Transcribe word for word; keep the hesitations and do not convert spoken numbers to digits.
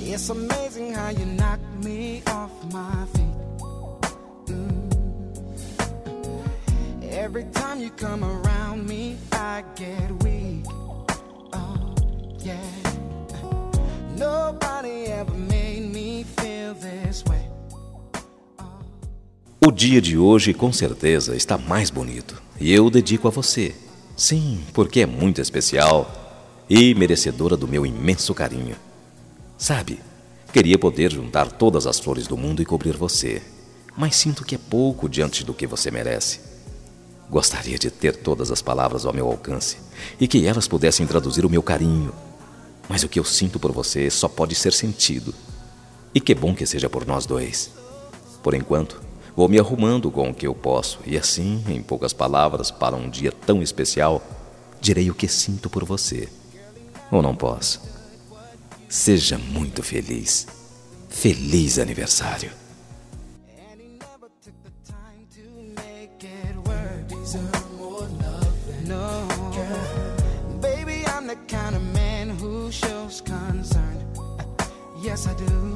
It's amazing how you knock me off my feet. Mm. Every time you come around me, I get weak. Oh, yeah. Nobody ever made me feel this way. O dia de hoje, com certeza, está mais bonito. E eu dedico a você. Sim, porque é muito especial e merecedora do meu imenso carinho. Sabe, queria poder juntar todas as flores do mundo e cobrir você, mas sinto que é pouco diante do que você merece. Gostaria de ter todas as palavras ao meu alcance e que elas pudessem traduzir o meu carinho. Mas o que eu sinto por você só pode ser sentido. E que bom que seja por nós dois. Por enquanto, vou me arrumando com o que eu posso e assim, em poucas palavras, para um dia tão especial, direi o que sinto por você. Ou não posso? Seja muito feliz. Feliz aniversário. Yes, I do.